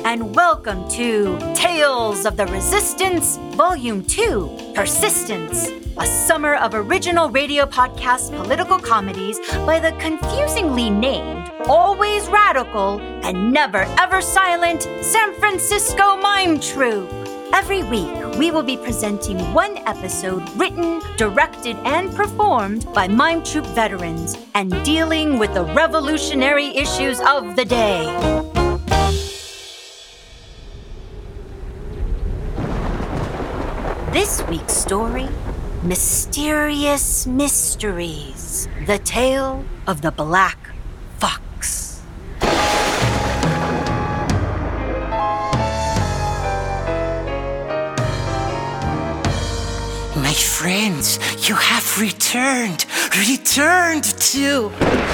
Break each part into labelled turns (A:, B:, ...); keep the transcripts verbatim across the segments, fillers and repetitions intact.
A: and welcome to Tales of the Resistance, Volume two, Persistence, a summer of original radio podcast political comedies by the confusingly named, always radical, and never ever silent San Francisco Mime Troupe. Every week, we will be presenting one episode written, directed, and performed by Mime Troupe veterans and dealing with the revolutionary issues of the day. This week's story, Mysterious Mysteries, the Tale of the Black Fox.
B: My friends, you have returned, returned to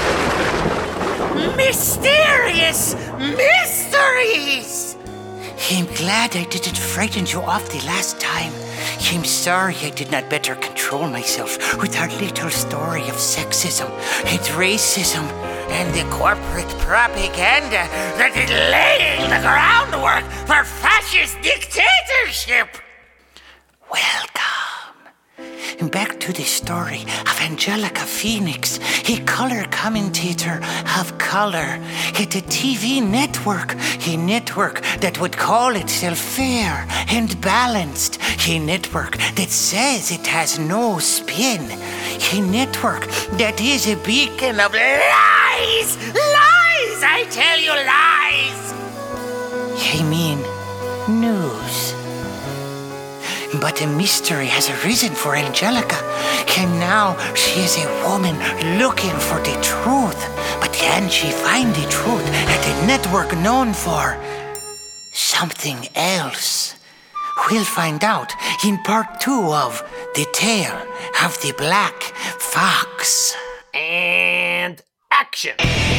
B: Mysterious Mysteries! I'm glad I didn't frighten you off the last time. I'm sorry I did not better control myself with our little story of sexism and racism and the corporate propaganda that is laying the groundwork for fascist dictatorship. Welcome. Back to the story of Angelica Phoenix, a color commentator of color at a T V network, a network that would call itself fair and balanced, a network that says it has no spin, a network that is a beacon of lies, lies, I tell you, lies. I mean, news. But a mystery has arisen for Angelica, and now she is a woman looking for the truth. But can she find the truth at a network known for something else? We'll find out in part two of The Tale of the Black Fox.
C: And action!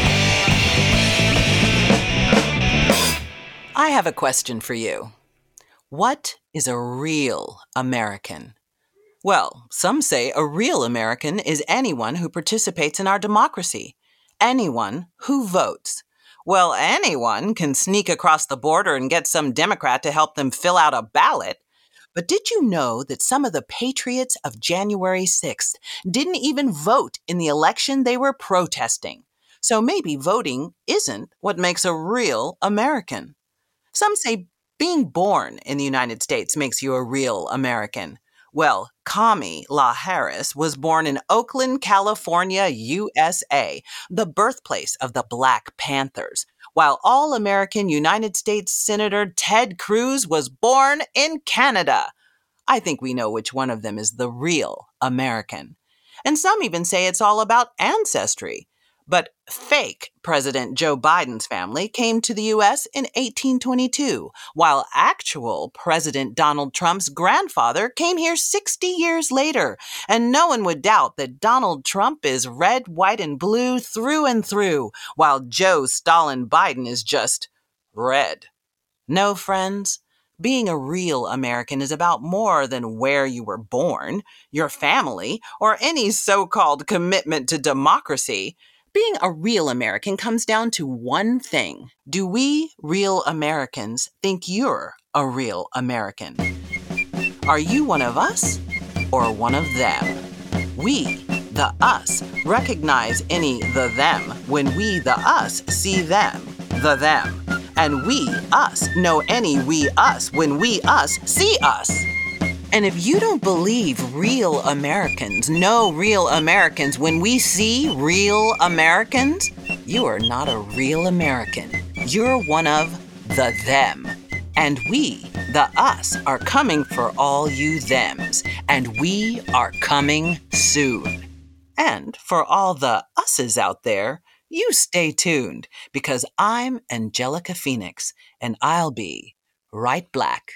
D: I have a question for you. What is a real American? Well, some say a real American is anyone who participates in our democracy, anyone who votes. Well, anyone can sneak across the border and get some Democrat to help them fill out a ballot. But did you know that some of the patriots of January sixth didn't even vote in the election they were protesting? So maybe voting isn't what makes a real American. Some say being born in the United States makes you a real American. Well, Kamala La Harris was born in Oakland, California, U S A, the birthplace of the Black Panthers, while all-American United States Senator Ted Cruz was born in Canada. I think we know which one of them is the real American. And some even say it's all about ancestry. But fake President Joe Biden's family came to the U S in eighteen twenty-two, while actual President Donald Trump's grandfather came here sixty years later. And no one would doubt that Donald Trump is red, white, and blue through and through, while Joe Stalin Biden is just red. No, friends, being a real American is about more than where you were born, your family, or any so-called commitment to democracy. Being a real American comes down to one thing. Do we real Americans think you're a real American? Are you one of us or one of them? We, the us, recognize any the them when we, the us, see them, the them. And we, us, know any we, us when we, us, see us. And if you don't believe real Americans know real Americans when we see real Americans, you are not a real American. You're one of the them. And we, the us, are coming for all you thems. And we are coming soon. And for all the us's out there, you stay tuned, because I'm Angelica Phoenix, and I'll be right black.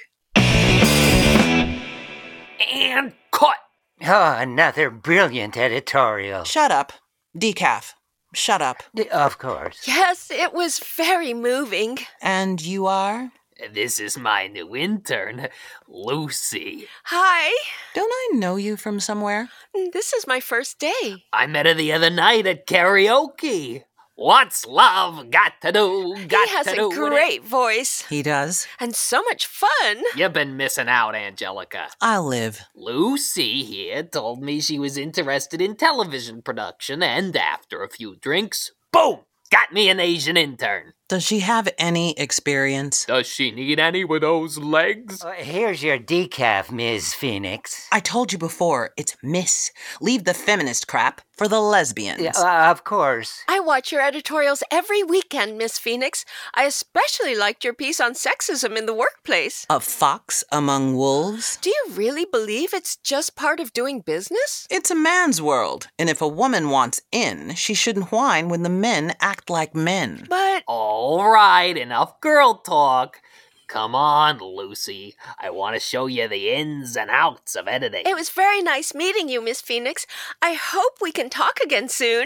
C: And cut!
B: Oh, another brilliant editorial.
D: Shut up. Decaf. Shut up.
B: Of course.
E: Yes, it was very moving.
D: And you are?
C: This is my new intern, Lucy.
E: Hi.
D: Don't I know you from somewhere?
E: This is my first day.
C: I met her the other night at karaoke. What's love got to do? Got
E: He has
C: to
E: a
C: do with it?
E: great voice.
D: He does.
E: And so much fun.
C: You've been missing out, Angelica.
D: I'll live.
C: Lucy here told me she was interested in television production, and after a few drinks, boom! Got me an Asian intern.
D: Does she have any experience?
C: Does she need any with those legs?
B: Uh, here's your decaf, Miz Phoenix.
D: I told you before, it's Miss. Leave the feminist crap for the lesbians.
B: Yeah, uh, of course.
E: I watch your editorials every weekend, Miss Phoenix. I especially liked your piece on sexism in the workplace.
D: A fox among wolves?
E: Do you really believe it's just part of doing business?
D: It's a man's world, and if a woman wants in, she shouldn't whine when the men act like men.
E: But
C: All right, enough girl talk. Come on, Lucy. I want to show you the ins and outs of editing.
E: it was very nice meeting you, Miss Phoenix. I hope we can talk again soon.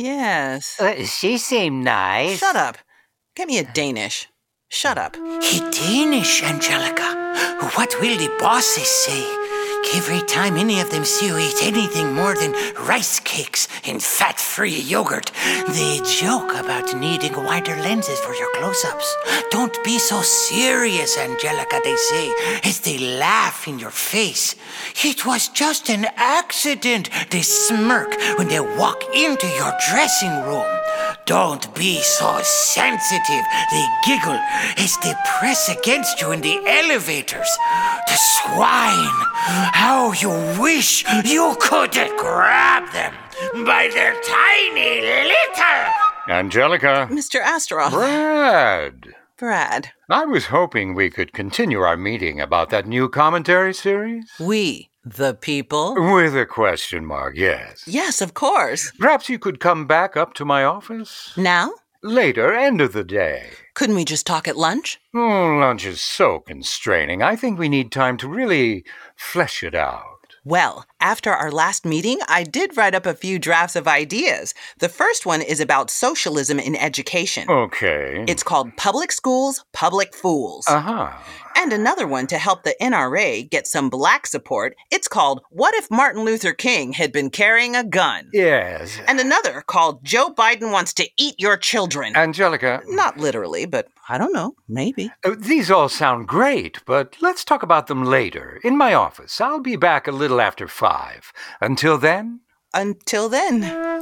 D: Yes.
B: Uh, she seemed nice.
D: Shut up. Get me a Danish. Shut up.
B: He Danish, Angelica. What will the bosses say? Every time any of them see you eat anything more than rice cakes and fat-free yogurt, they joke about needing wider lenses for your close-ups. Don't be so serious, Angelica, they say, as they laugh in your face. It was just an accident, they smirk when they walk into your dressing room. Don't be so sensitive, they giggle as they press against you in the elevators. The swine! How you wish you could grab them by their tiny little...
F: Angelica.
D: Mister Astaroth.
F: Brad.
D: Brad.
F: I was hoping we could continue our meeting about that new commentary series.
D: We, the people?
F: With a question mark, yes.
D: Yes, of course.
F: Perhaps you could come back up to my office?
D: Now?
F: Later, end of the day.
D: Couldn't we just talk at lunch?
F: Oh, lunch is so constraining. I think we need time to really flesh it out.
D: Well, after our last meeting, I did write up a few drafts of ideas. The first one is about socialism in education.
F: Okay.
D: It's called Public Schools, Public Fools.
F: Uh-huh.
D: And another one to help the N R A get some black support. It's called What If Martin Luther King Had Been Carrying a Gun?
F: Yes.
D: And another called Joe Biden Wants to Eat Your Children.
F: Angelica.
D: Not literally, but I don't know. Maybe.
F: Uh, these all sound great, but let's talk about them later, in my office. I'll be back a little after five. Until then?
D: Until then.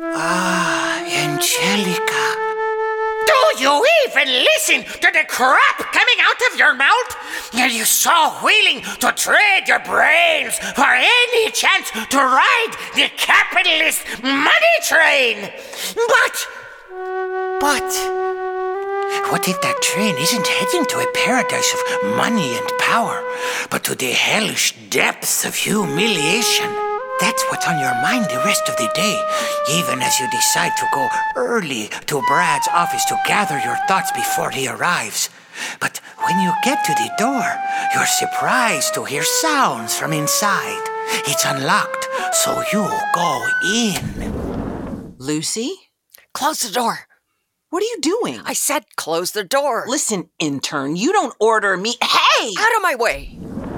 B: Ah, Angelica. Do you even listen to the crap coming out of your mouth? Are you so willing to trade your brains for any chance to ride the capitalist money train? But, but... What if that train isn't heading to a paradise of money and power, but to the hellish depths of humiliation? That's what's on your mind the rest of the day, even as you decide to go early to Brad's office to gather your thoughts before he arrives. But when you get to the door, you're surprised to hear sounds from inside. It's unlocked, so you go in.
D: Lucy?
E: Close the door.
D: What are you doing?
E: I said close the door.
D: Listen, intern, you don't order me. Hey!
E: Out of my way.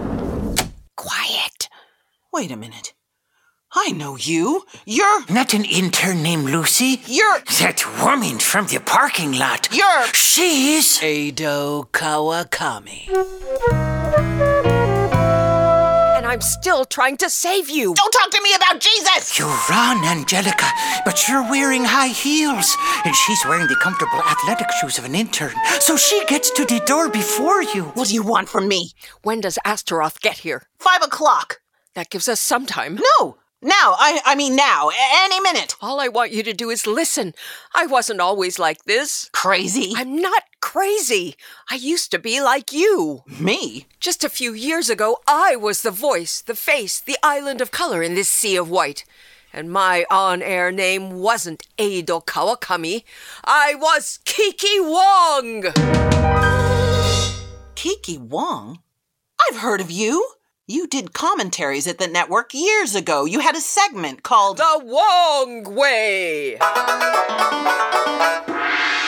E: Quiet.
D: Wait a minute. I know you. You're...
B: Not an intern named Lucy.
D: You're...
B: That woman from the parking lot.
D: You're...
B: She's...
D: Ado Kawakami.
E: And I'm still trying to save you.
D: Don't talk to me about Jesus!
B: You run, Angelica, but you're wearing high heels, and she's wearing the comfortable athletic shoes of an intern, so she gets to the door before you.
D: What do you want from me?
E: When does Astaroth get here?
D: Five o'clock.
E: That gives us some time.
D: No! Now! I, I mean now. A- any minute.
E: All I want you to do is listen. I wasn't always like this.
D: Crazy?
E: I'm not crazy. I used to be like you.
D: Me?
E: Just a few years ago, I was the voice, the face, the island of color in this sea of white. And my on-air name wasn't Ado Kawakami. I was Kiki Wong!
D: Kiki Wong? I've heard of you. You did commentaries at the network years ago. You had a segment called
E: The Wong Way!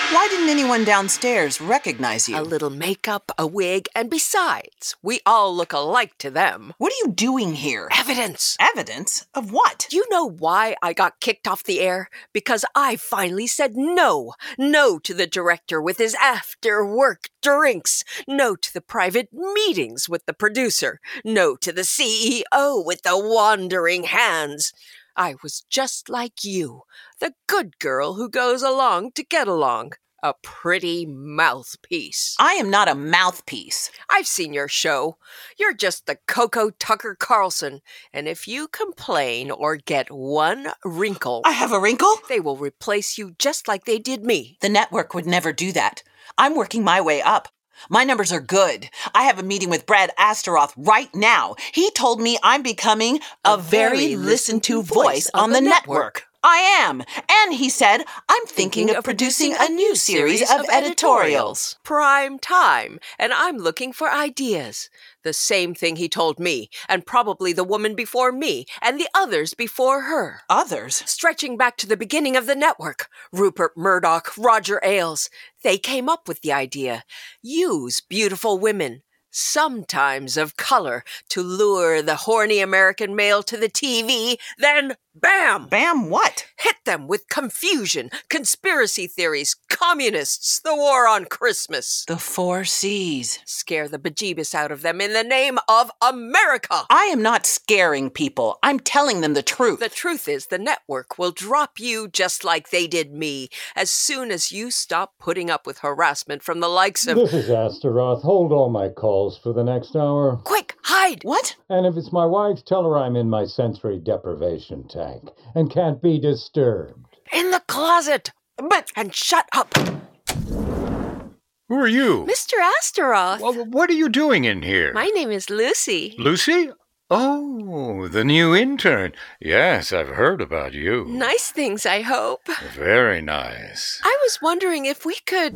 D: Why didn't anyone downstairs recognize you?
E: A little makeup, a wig, and besides, we all look alike to them.
D: What are you doing here?
E: Evidence!
D: Evidence? Of what?
E: Do you know why I got kicked off the air? Because I finally said no. No to the director with his after-work drinks. No to the private meetings with the producer. No to the C E O with the wandering hands. I was just like you, the good girl who goes along to get along. A pretty mouthpiece.
D: I am not a mouthpiece.
E: I've seen your show. You're just the Coco Tucker Carlson. And if you complain or get one wrinkle,
D: I have a wrinkle?
E: they will replace you just like they did me.
D: The network would never do that. I'm working my way up. My numbers are good. I have a meeting with Brad Astaroth right now. He told me I'm becoming a,
E: A
D: very
E: very
D: listened to
E: listened-to
D: voice on the network. I am. And he said, I'm thinking of producing a new series of editorials.
E: Prime time. And I'm looking for ideas. The same thing he told me, and probably the woman before me, and the others before her.
D: Others?
E: Stretching back to the beginning of the network, Rupert Murdoch, Roger Ailes, they came up with the idea. Use beautiful women, sometimes of color, to lure the horny American male to the T V, then bam!
D: Bam what?
E: Hit them with confusion, conspiracy theories, communists, the war on Christmas.
D: The four C's.
E: Scare the bejeebus out of them in the name of America.
D: I am not scaring people. I'm telling them the truth.
E: The truth is the network will drop you just like they did me as soon as you stop putting up with harassment from the likes of...
G: This is Astaroth. Hold all my calls for the next hour.
E: Quick, hide!
D: What?
G: And if it's my wife, tell her I'm in my sensory deprivation tank and can't be disturbed.
E: In the closet!
D: But...
E: And shut up!
F: Who are you?
E: Mister Astaroth!
F: Well, what are you doing in here?
E: My name is Lucy.
F: Lucy? Oh, the new intern. Yes, I've heard about you.
E: Nice things, I hope.
F: Very nice.
E: I was wondering if we could...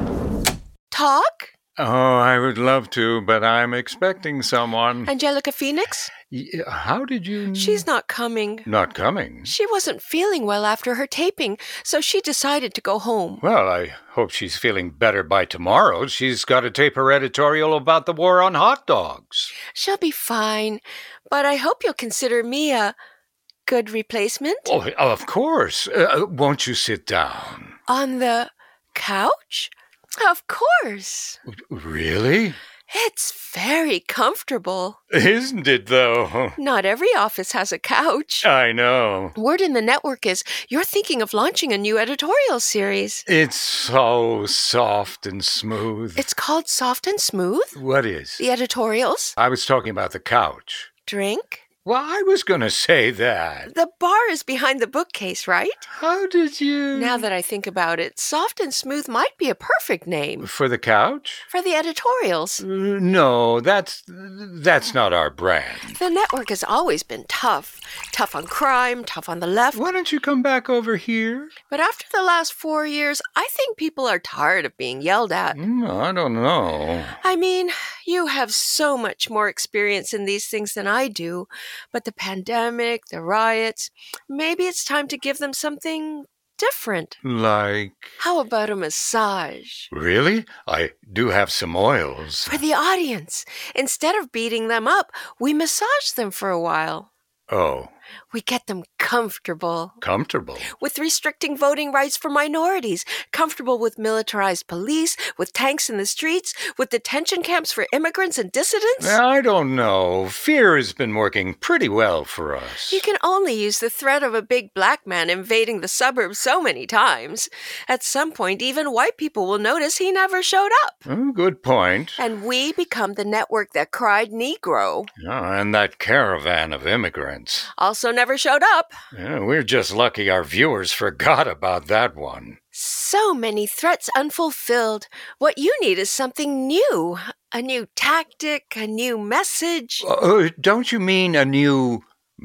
E: talk?
F: Oh, I would love to, but I'm expecting someone.
E: Angelica Phoenix?
F: Y- How did you...
E: She's not coming.
F: Not coming?
E: She wasn't feeling well after her taping, so she decided to go home.
F: Well, I hope she's feeling better by tomorrow. She's got to tape her editorial about the war on hot dogs.
E: She'll be fine, but I hope you'll consider me a good replacement.
F: Oh, of course. Uh, won't you sit down?
E: On the couch? Of course.
F: Really?
E: It's very comfortable.
F: Isn't it, though?
E: Not every office has a couch.
F: I know.
E: Word in the network is you're thinking of launching a new editorial series.
F: It's so soft and smooth.
E: It's called Soft and Smooth?
F: What is?
E: The editorials?
F: I was talking about the couch.
E: Drink?
F: Well, I was going to say that.
E: The bar is behind the bookcase, right?
F: How did you...
E: Now that I think about it, Soft and Smooth might be a perfect name.
F: For the couch?
E: For the editorials.
F: Uh, no, that's that's not our brand.
E: The network has always been tough. Tough on crime, tough on the left.
F: Why don't you come back over here?
E: But after the last four years, I think people are tired of being yelled at.
F: Mm, I don't know.
E: I mean, you have so much more experience in these things than I do. But the pandemic, the riots, maybe it's time to give them something different.
F: Like...
E: How about a massage?
F: Really? I do have some oils.
E: For the audience. Instead of beating them up, we massage them for a while.
F: Oh.
E: We get them comfortable.
F: Comfortable?
E: With restricting voting rights for minorities. Comfortable with militarized police, with tanks in the streets, with detention camps for immigrants and dissidents.
F: I don't know. Fear has been working pretty well for us.
E: You can only use the threat of a big black man invading the suburbs so many times. At some point, even white people will notice he never showed up.
F: Oh, good point.
E: And we become the network that cried Negro.
F: Oh, and that caravan of immigrants.
E: Also never showed up.
F: Yeah, we're just lucky our viewers forgot about that one.
E: So many threats unfulfilled. What you need is something new. A new tactic, a new message.
F: Uh, don't you mean a new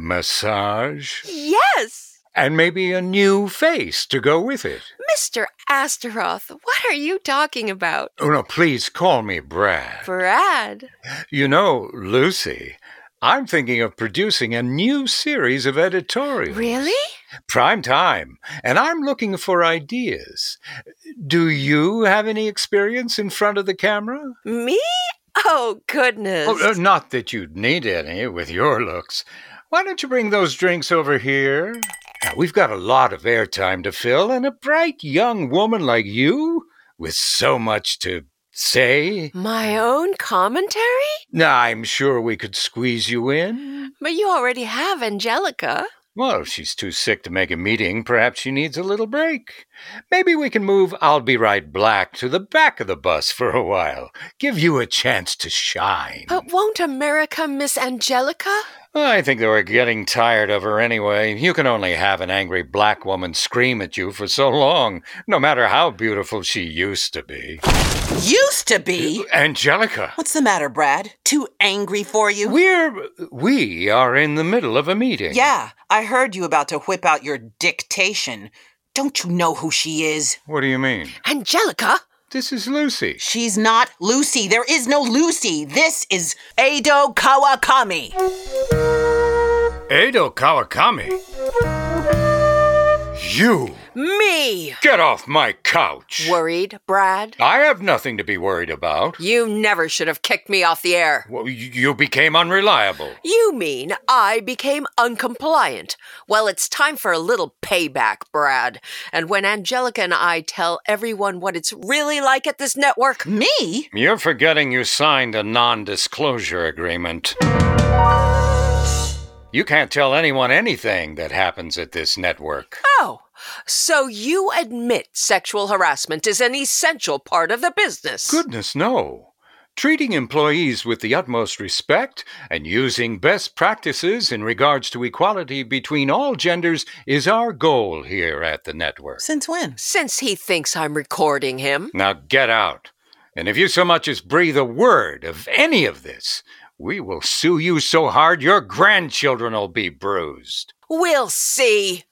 F: massage?
E: Yes!
F: And maybe a new face to go with it.
E: Mister Astaroth, what are you talking about?
F: Oh, no, please call me Brad.
E: Brad?
F: You know, Lucy, I'm thinking of producing a new series of editorials.
E: Really?
F: Prime time, and I'm looking for ideas. Do you have any experience in front of the camera?
E: Me? Oh, goodness.
F: Oh, uh, not that you'd need any with your looks. Why don't you bring those drinks over here? Now, we've got a lot of airtime to fill, and a bright young woman like you, with so much to say.
E: My own commentary?
F: Now, I'm sure we could squeeze you in.
E: But you already have Angelica.
F: Well, if she's too sick to make a meeting, perhaps she needs a little break. Maybe we can move I'll Be Right Black to the back of the bus for a while. Give you a chance to shine.
E: But won't America miss Angelica?
F: I think they were getting tired of her anyway. You can only have an angry black woman scream at you for so long, no matter how beautiful she used to be.
D: Used to be?
F: Angelica!
D: What's the matter, Brad? Too angry for you?
F: We're... we are in the middle of a meeting.
D: Yeah, I heard you about to whip out your dictation. Don't you know who she is?
F: What do you mean?
E: Angelica?
F: This is Lucy.
D: She's not Lucy. There is no Lucy. This is Edo Kawakami.
F: Edo Kawakami? You!
E: Me!
F: Get off my couch!
E: Worried, Brad?
F: I have nothing to be worried about.
E: You never should have kicked me off the air.
F: Well, you became unreliable.
E: You mean I became uncompliant? Well, it's time for a little payback, Brad. And when Angelica and I tell everyone what it's really like at this network...
D: Me?
F: You're forgetting you signed a non-disclosure agreement. You can't tell anyone anything that happens at this network.
E: Oh, so you admit sexual harassment is an essential part of the business?
F: Goodness, no. Treating employees with the utmost respect and using best practices in regards to equality between all genders is our goal here at the network.
D: Since when?
E: Since he thinks I'm recording him.
F: Now get out. And if you so much as breathe a word of any of this, we will sue you so hard your grandchildren will be bruised.
E: We'll see.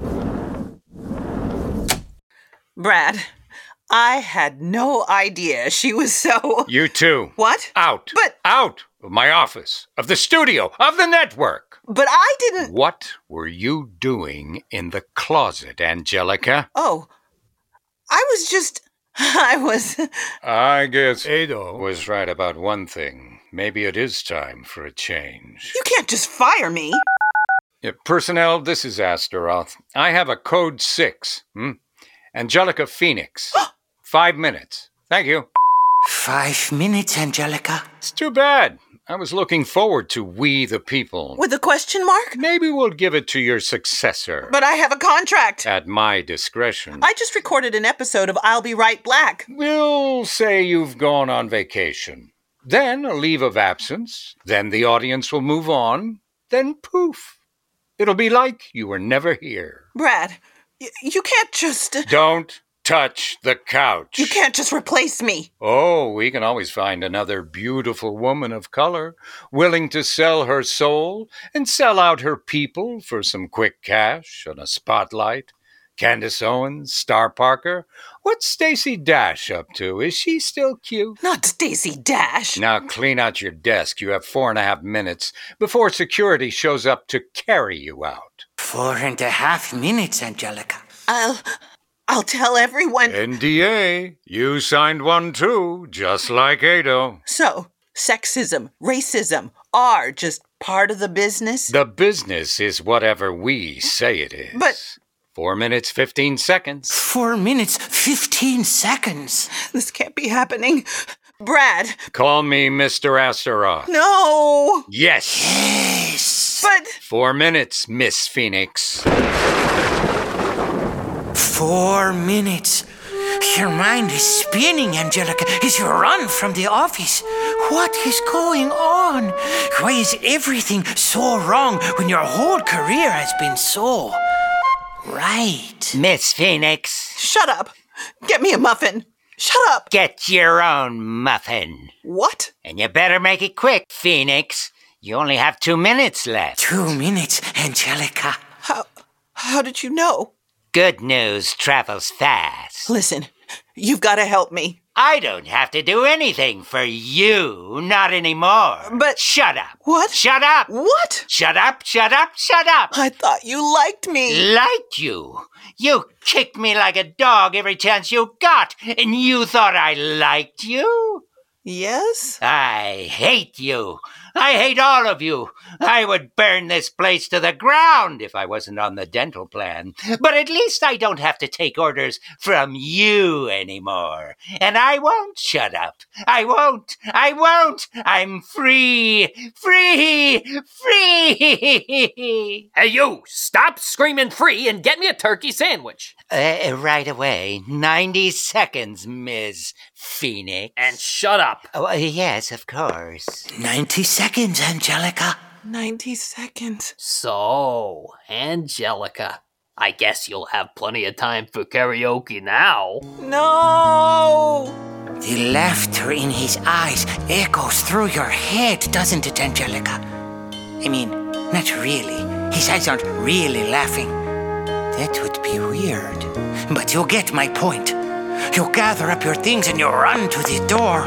D: Brad, I had no idea she was so...
F: You too.
D: What?
F: Out.
D: But...
F: Out of my office, of the studio, of the network.
D: But I didn't...
F: What were you doing in the closet, Angelica?
D: Oh, I was just... I was...
F: I guess Edo was right about one thing. Maybe it is time for a change.
D: You can't just fire me.
F: Yeah, personnel, this is Astaroth. I have a code six. Hmm? Angelica Phoenix. Five minutes. Thank you.
B: Five minutes, Angelica.
F: It's too bad. I was looking forward to We the People.
D: With a question mark?
F: Maybe we'll give it to your successor.
D: But I have a contract.
F: At my discretion.
D: I just recorded an episode of I'll Be Right Black.
F: We'll say you've gone on vacation. Then a leave of absence. Then the audience will move on. Then poof. It'll be like you were never here.
D: Brad, y- you can't just...
F: Don't touch the couch.
D: You can't just replace me.
F: Oh, we can always find another beautiful woman of color, willing to sell her soul and sell out her people for some quick cash and a spotlight. Candace Owens, Star Parker. What's Stacey Dash up to? Is she still cute?
D: Not Stacey Dash.
F: Now clean out your desk. You have four and a half minutes before security shows up to carry you out.
B: Four and a half minutes, Angelica.
D: I'll... I'll tell everyone...
F: N D A. You signed one too, just like Edo.
D: So, sexism, racism are just part of the business?
F: The business is whatever we say it is.
D: But...
F: Four minutes, fifteen seconds.
B: Four minutes, fifteen seconds.
D: This can't be happening. Brad.
F: Call me Mister Astaroth.
D: No.
F: Yes.
B: Yes.
D: But...
F: Four minutes, Miss Phoenix.
B: Four minutes. Your mind is spinning, Angelica, as you run from the office. What is going on? Why is everything so wrong when your whole career has been so... right?
H: Miss Phoenix.
D: Shut up. Get me a muffin. Shut up.
H: Get your own muffin.
D: What?
H: And you better make it quick, Phoenix. You only have two minutes left.
B: Two minutes, Angelica.
D: How... How did you know?
H: Good news travels fast.
D: Listen, you've got to help me.
H: I don't have to do anything for you, not anymore.
D: But-
H: Shut up.
D: What?
H: Shut up.
D: What?
H: Shut up, shut up, shut up.
D: I thought you liked me.
H: Liked you. You kicked me like a dog every chance you got, and you thought I liked you?
D: Yes?
H: I hate you. I hate all of you. I would burn this place to the ground if I wasn't on the dental plan. But at least I don't have to take orders from you anymore. And I won't shut up. I won't. I won't. I'm free. Free. Free.
C: Hey, you! Stop screaming free and get me a turkey sandwich.
H: Uh, right away. Ninety seconds, Miss Phoenix.
C: And shut up.
H: Oh, uh, yes, of course.
B: Ninety seconds, Angelica.
D: Ninety seconds.
C: So, Angelica, I guess you'll have plenty of time for karaoke now.
D: No!
B: The laughter in his eyes echoes through your head, doesn't it, Angelica? I mean, not really. His eyes aren't really laughing. That would be weird. But you'll get my point. You gather up your things and you run to the door.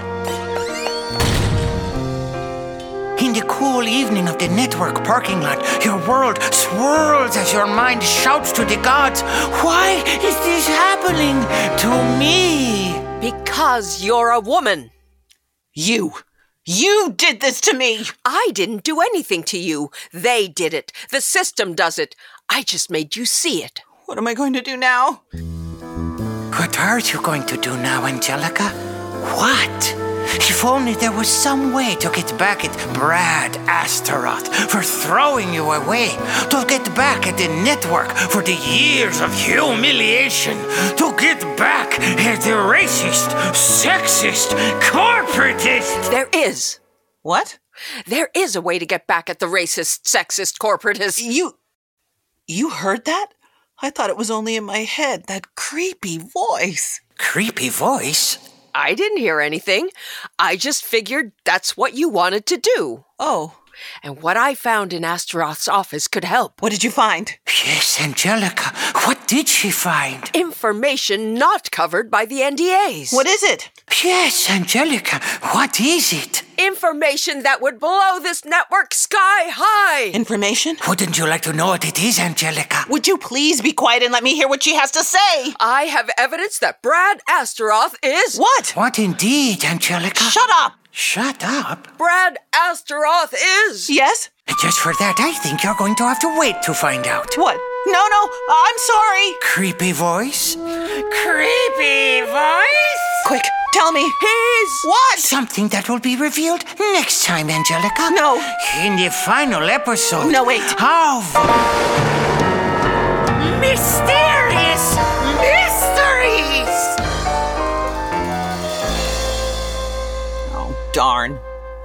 B: In the cool evening of the network parking lot, your world swirls as your mind shouts to the gods, "Why is this happening to me?"
E: Because you're a woman.
D: You. You did this to me.
E: I didn't do anything to you. They did it. The system does it. I just made you see it.
D: What am I going to do now?
B: What are you going to do now, Angelica? What? If only there was some way to get back at Brad Astaroth for throwing you away, to get back at the network for the years of humiliation, to get back at the racist, sexist, corporatist.
E: There is.
D: What?
E: There is a way to get back at the racist, sexist, corporatist.
D: You... You heard that? I thought it was only in my head, that creepy voice.
B: Creepy voice?
E: I didn't hear anything. I just figured that's what you wanted to do.
D: Oh.
E: And what I found in Astaroth's office could help.
D: What did you find?
B: Yes, Angelica. What did she find?
E: Information not covered by the N D As.
D: What is it?
B: Yes, Angelica. What is it?
E: Information that would blow this network sky high.
D: Information?
B: Wouldn't you like to know what it is, Angelica?
D: Would you please be quiet and let me hear what she has to say?
E: I have evidence that Brad Astaroth is...
D: What?
B: What indeed, Angelica?
D: Shut up!
B: Shut up?
E: Brad Astaroth is...
D: Yes?
B: Just for that, I think you're going to have to wait to find out.
D: What? No, no, I'm sorry.
B: Creepy voice? Creepy voice?
D: Quick, tell me.
E: He's...
D: What?
B: Something that will be revealed next time, Angelica.
D: No.
B: In the final episode.
D: No, wait.
B: Of... Mysterious Mysteries!
D: Oh, darn.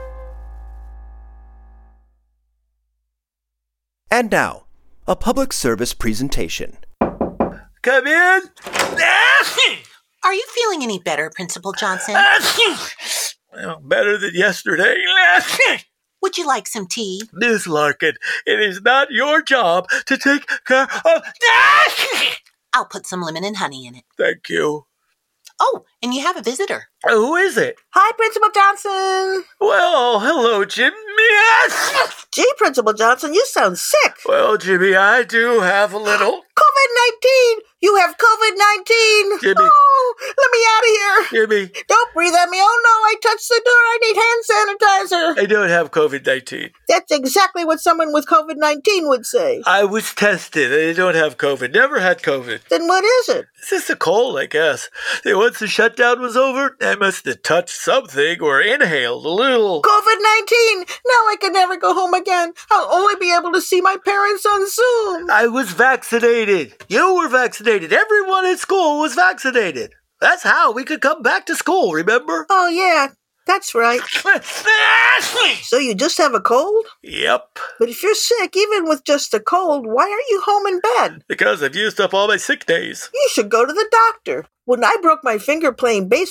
I: And now, a public service presentation.
J: Come in.
K: Are you feeling any better, Principal Johnson?
J: Well, better than yesterday.
K: Would you like some tea?
J: Miss Larkin, it is not your job to take care of...
K: I'll put some lemon and honey in it.
J: Thank you.
K: Oh, and you have a visitor.
J: Who is it?
L: Hi, Principal Johnson.
J: Well, hello, Jimmy.
L: Gee, Principal Johnson, you sound sick.
J: Well, Jimmy, I do have a little...
L: COVID nineteen! You have COVID nineteen!
J: Jimmy.
L: Oh, let me out of here.
J: Jimmy.
L: Don't breathe at me. Oh, no, I touched the door. I need hand sanitizer.
J: I don't have COVID nineteen.
L: That's exactly what someone with COVID nineteen would say.
J: I was tested. I don't have COVID. Never had COVID.
L: Then what is it?
J: It's just a cold, I guess. Once the shutdown was over, I must have touched something or inhaled a little.
L: COVID nineteen! Now I can never go home again. I'll only be able to see my parents on Zoom.
J: I was vaccinated. You were vaccinated. Everyone at school was vaccinated. That's how we could come back to school, remember?
L: Oh, yeah. That's right. So you just have a cold?
J: Yep.
L: But if you're sick, even with just a cold, why aren't you home in bed?
J: Because I've used up all my sick days.
L: You should go to the doctor. When I broke my finger playing baseball,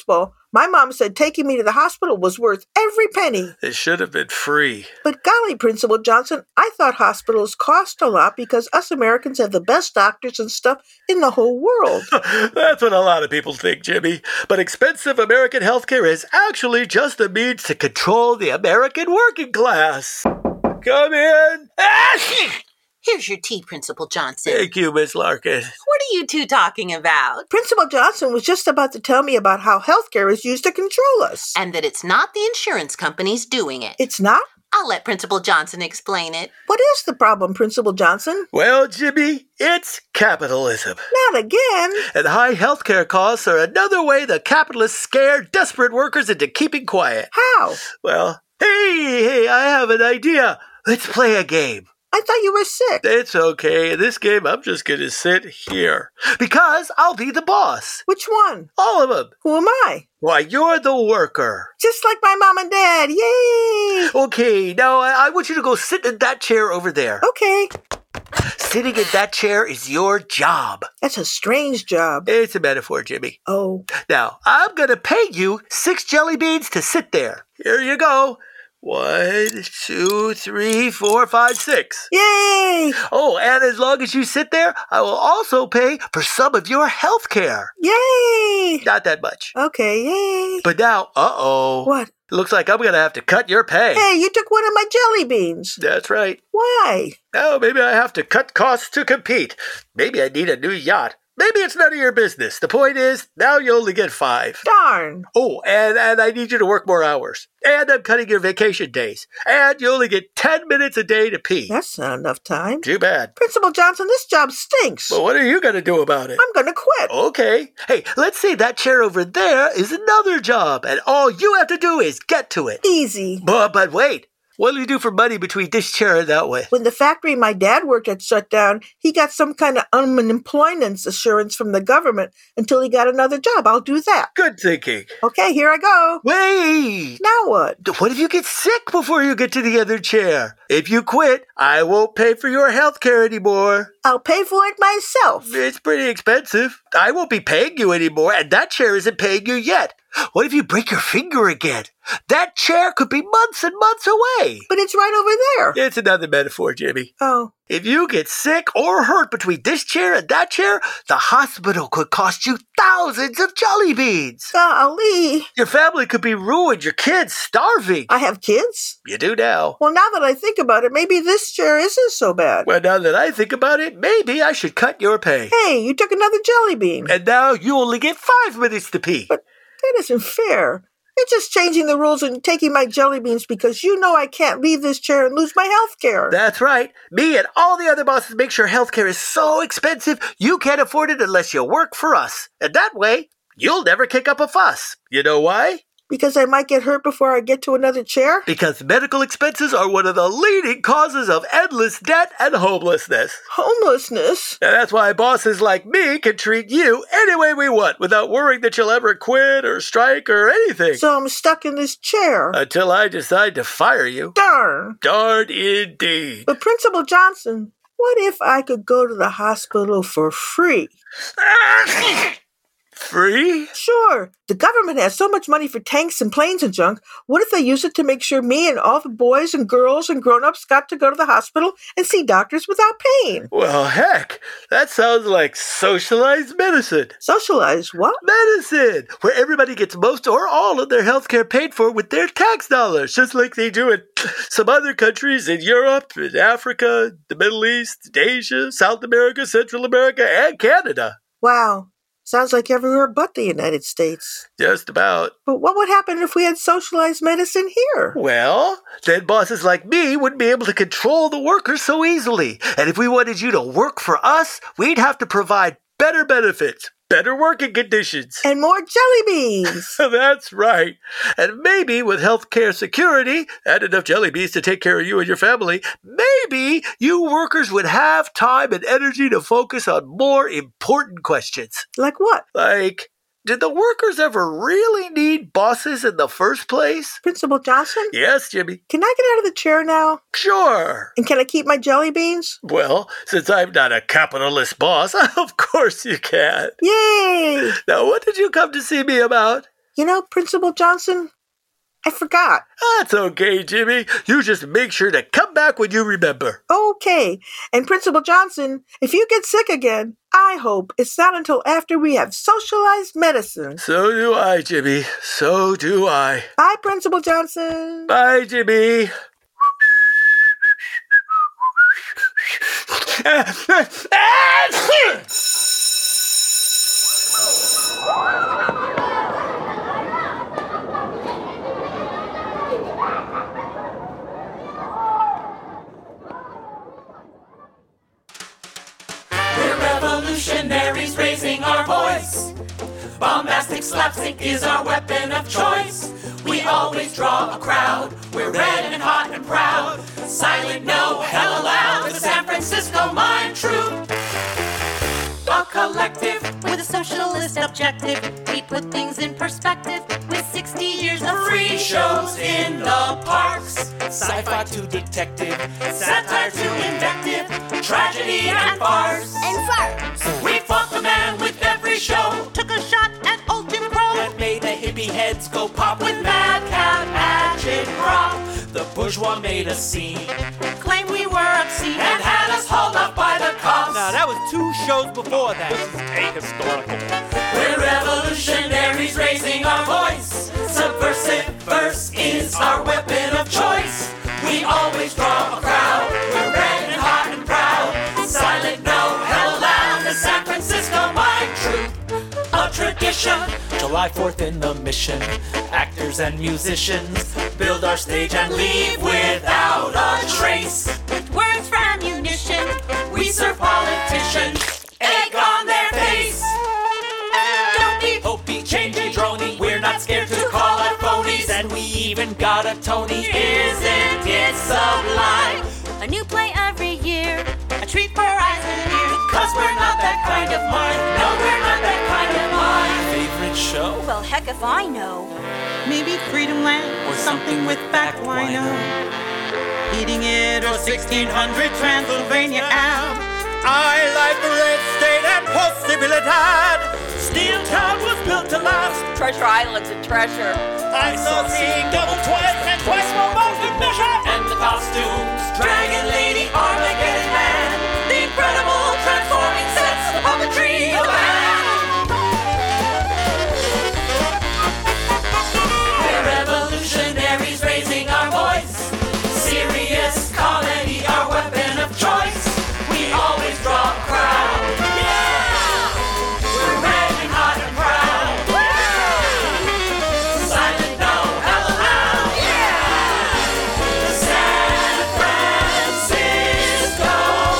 L: My mom said taking me to the hospital was worth every penny.
J: It should have been free.
L: But golly, Principal Johnson, I thought hospitals cost a lot because us Americans have the best doctors and stuff in the whole world.
J: That's what a lot of people think, Jimmy. But expensive American healthcare is actually just a means to control the American working class. Come in.
K: Here's your tea, Principal Johnson.
J: Thank you, Miss Larkin.
K: What are you two talking about?
L: Principal Johnson was just about to tell me about how healthcare is used to control us.
K: And that it's not the insurance companies doing it.
L: It's not?
K: I'll let Principal Johnson explain it.
L: What is the problem, Principal Johnson?
J: Well, Jimmy, it's capitalism.
L: Not again.
J: And high healthcare costs are another way the capitalists scare desperate workers into keeping quiet.
L: How?
J: Well, hey, hey, I have an idea. Let's play a game.
L: I thought you were sick.
J: It's okay. In this game, I'm just going to sit here. Because I'll be the boss.
L: Which one?
J: All of them.
L: Who am I?
J: Why, you're the worker.
L: Just like my mom and dad. Yay!
J: Okay, now I, I want you to go sit in that chair over there.
L: Okay.
J: Sitting in that chair is your job.
L: That's a strange job.
J: It's a metaphor, Jimmy.
L: Oh.
J: Now, I'm going to pay you six jelly beans to sit there. Here you go. One, two, three, four, five, six.
L: Yay!
J: Oh, and as long as you sit there, I will also pay for some of your health care.
L: Yay!
J: Not that much.
L: Okay, yay.
J: But now, uh-oh.
L: What?
J: Looks like I'm going to have to cut your pay.
L: Hey, you took one of my jelly beans.
J: That's right.
L: Why?
J: Oh, maybe I have to cut costs to compete. Maybe I need a new yacht. Maybe it's none of your business. The point is, now you only get five.
L: Darn.
J: Oh, and, and I need you to work more hours. And I'm cutting your vacation days. And you only get ten minutes a day to pee.
L: That's not enough time.
J: Too bad.
L: Principal Johnson, this job stinks.
J: Well, what are you going to do about it?
L: I'm going to quit.
J: Okay. Hey, let's say that chair over there is another job. And all you have to do is get to it.
L: Easy.
J: But, but wait. What do you do for money between this chair and that one?
L: When the factory my dad worked at shut down, he got some kind of unemployment assurance from the government until he got another job. I'll do that.
J: Good thinking.
L: Okay, here I go.
J: Wait!
L: Now what?
J: What if you get sick before you get to the other chair? If you quit, I won't pay for your health care anymore.
L: I'll pay for it myself.
J: It's pretty expensive. I won't be paying you anymore, and that chair isn't paying you yet. What if you break your finger again? That chair could be months and months away.
L: But it's right over there.
J: It's another metaphor, Jimmy.
L: Oh.
J: If you get sick or hurt between this chair and that chair, the hospital could cost you thousands of jelly beans.
L: Golly.
J: Your family could be ruined, your kids starving.
L: I have kids?
J: You do now.
L: Well, now that I think about it, maybe this chair isn't so bad.
J: Well, now that I think about it, maybe I should cut your pay.
L: Hey, you took another jelly bean.
J: And now you only get five minutes to pee.
L: But that isn't fair. You're just changing the rules and taking my jelly beans because you know I can't leave this chair and lose my health care.
J: That's right. Me and all the other bosses make sure health care is so expensive you can't afford it unless you work for us. And that way, you'll never kick up a fuss. You know why?
L: Because I might get hurt before I get to another chair?
J: Because medical expenses are one of the leading causes of endless debt and homelessness.
L: Homelessness?
J: And that's why bosses like me can treat you any way we want without worrying that you'll ever quit or strike or anything.
L: So I'm stuck in this chair.
J: Until I decide to fire you.
L: Darn.
J: Darn indeed.
L: But Principal Johnson, what if I could go to the hospital for free?
J: Free?
L: Sure. The government has so much money for tanks and planes and junk. What if they use it to make sure me and all the boys and girls and grown-ups got to go to the hospital and see doctors without pain?
J: Well, heck, that sounds like socialized medicine.
L: Socialized what?
J: Medicine, where everybody gets most or all of their health care paid for with their tax dollars, just like they do in some other countries in Europe, in Africa, the Middle East, Asia, South America, Central America, and Canada.
L: Wow. Sounds like everywhere but the United States.
J: Just about.
L: But what would happen if we had socialized medicine here?
J: Well, then bosses like me wouldn't be able to control the workers so easily. And if we wanted you to work for us, we'd have to provide better benefits, better working conditions.
L: And more jelly beans.
J: That's right. And maybe with healthcare security and enough jelly beans to take care of you and your family, maybe you workers would have time and energy to focus on more important questions.
L: Like what?
J: Like, did the workers ever really need bosses in the first place?
L: Principal Johnson?
J: Yes, Jimmy.
L: Can I get out of the chair now?
J: Sure.
L: And can I keep my jelly beans?
J: Well, since I'm not a capitalist boss, of course you can.
L: Yay!
J: Now, what did you come to see me about?
L: You know, Principal Johnson, I forgot.
J: That's okay, Jimmy. You just make sure to come back when you remember.
L: Okay. And Principal Johnson, if you get sick again, I hope it's not until after we have socialized medicine.
J: So do I, Jimmy. So do I.
L: Bye, Principal Johnson.
J: Bye, Jimmy.
M: Revolutionaries raising our voice. Bombastic slapstick is our weapon of choice. We always draw a crowd. We're red and hot and proud. Silent no, hell aloud. The San Francisco Mime Troupe. A collective
K: with a socialist objective. We put things in perspective with sixty years of
M: free shows in the parks. Sci-fi to detective, satire to invective, tragedy and farce.
K: And farce.
M: We fought the man with every show.
K: Took a shot at old Jim Crow.
M: That made the hippie heads go pop with madcap agitprop. The bourgeois made a scene.
K: Claimed we were obscene.
M: And had us hauled up by the cops.
N: Now that was two shows before that. This is ahistorical.
M: We're revolutionaries raising our voice. Subversive verse is our weapon of choice. We always draw a crowd. We're red and hot and proud. Silent no, hell loud. The San Francisco Mime Troupe. A tradition. July fourth in the mission. Actors and musicians build our stage and leave without a trace.
K: With words for ammunition.
M: We serve politicians. Egg on their face. Dopey, hopey, changey, droney. We're not scared to call out phonies. And we even got a Tony. Isn't it sublime?
K: A new play every year. A treat for eyes and ears.
M: Cause we're not that kind of mind. No, we're not that kind of mind. Favorite show?
A: Well, heck if I know.
D: Maybe Freedom Land
M: Or something with back wino.
D: Eating it or sixteen hundred Transylvania Ave.
N: I like the red state and possibilidad.
M: Steel Town was built to last.
E: Treasure Island's a treasure.
N: I saw seeing double twice and twice more motion measure.
M: And the costumes, Dragon Lady, Armageddon Man, the incredible transforming sets, the puppetry, the band. We're revolutionaries raising our voice. Serious comedy, our weapon of choice. We always draw a crowd. Yeah! We're red and hot and proud. Yeah! Silent no, hell aloud. Yeah! The San Francisco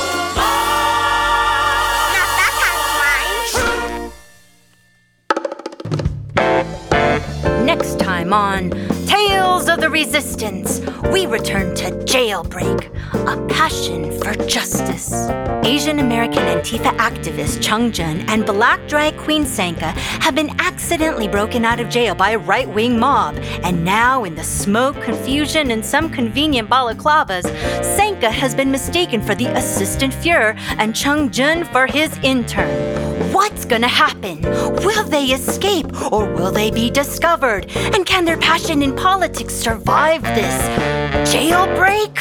M: Mime Troupe.
A: Next time on Tales of the Resistance, we return to Jailbreak, a passion for justice. Asian American Antifa activist Chung Jun and black drag queen Sanka have been accidentally broken out of jail by a right-wing mob, and now in the smoke, confusion, and some convenient balaclavas, Sanka has been mistaken for the assistant Fuhrer and Chung Jun for his intern. What's gonna happen? Will they escape or will they be discovered? And can their passion in politics survive this jailbreak?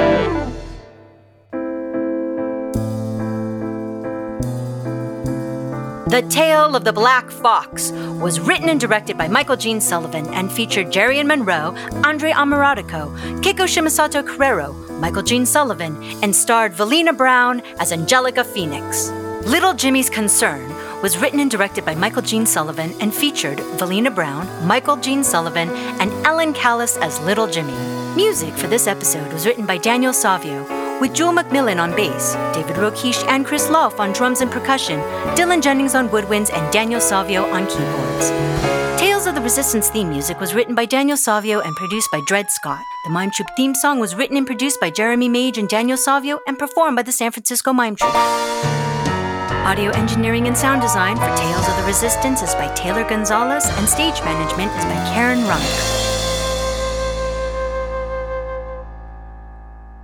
A: The Tale of the Black Fox was written and directed by Michael Gene Sullivan and featured Jerian Monroe, Andre Amaratico, Keiko Shimasato Carrero, Michael Gene Sullivan, and starred Valina Brown as Angelica Phoenix. Little Jimmy's Concern was written and directed by Michael Gene Sullivan and featured Valina Brown, Michael Gene Sullivan, and Ellen Callis as Little Jimmy. Music for this episode was written by Daniel Savio, with Jewel McMillan on bass, David Rokish and Chris Loff on drums and percussion, Dylan Jennings on woodwinds, and Daniel Savio on keyboards. Tales of the Resistance theme music was written by Daniel Savio and produced by Dred Scott. The Mime Troupe theme song was written and produced by Jeremy Mage and Daniel Savio and performed by the San Francisco Mime Troupe. Audio engineering and sound design for Tales of the Resistance is by Taylor Gonzalez, and stage management is by Karen Runk.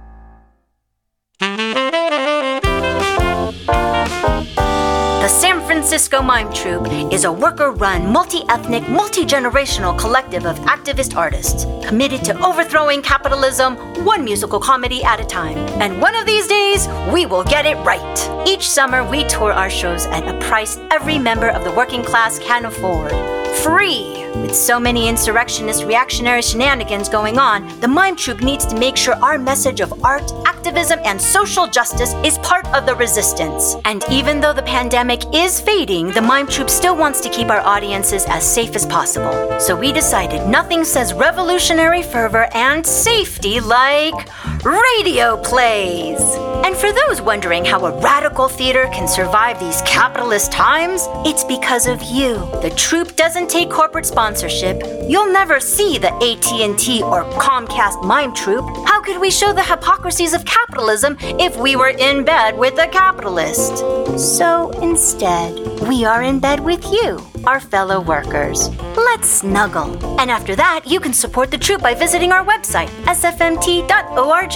A: The San Francisco Mime Troupe is a worker-run, multi-ethnic, multi-generational collective of activist artists committed to overthrowing capitalism one musical comedy at a time. And one of these days, we will get it right. Each summer, we tour our shows at a price every member of the working class can afford. Free! With so many insurrectionist reactionary shenanigans going on, the Mime Troupe needs to make sure our message of art, activism, and social justice is part of the resistance. And even though the pandemic is fading, the Mime Troupe still wants to keep our audiences as safe as possible. So we decided nothing says revolutionary fervor and safety like radio plays. And for those wondering how a radical theater can survive these capitalist times, it's because of you. The troupe doesn't take corporate sponsorship. You'll never see the A T and T or Comcast Mime Troupe. How could we show the hypocrisies of capitalism if we were in bed with a capitalist? So instead, we are in bed with you, our fellow workers. Let's snuggle. And after that, you can support the troupe by visiting our website, s f m t dot org.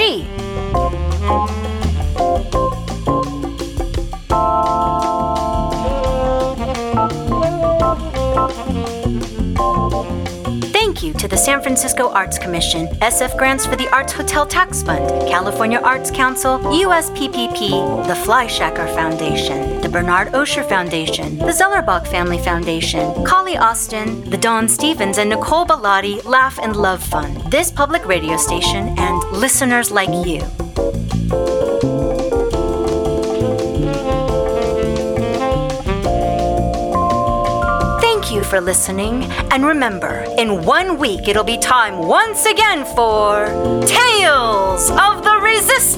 A: Thank you to the San Francisco Arts Commission, S F Grants for the Arts Hotel Tax Fund, California Arts Council, U S P P P, the Fleischacker Foundation, the Bernard Osher Foundation, the Zellerbach Family Foundation, Collie Austin, the Dawn Stevens and Nicole Bellotti Laugh and Love Fund, this public radio station, and listeners like you. Thank you for listening, and remember, in one week it'll be time once again for Tales of the Resistance!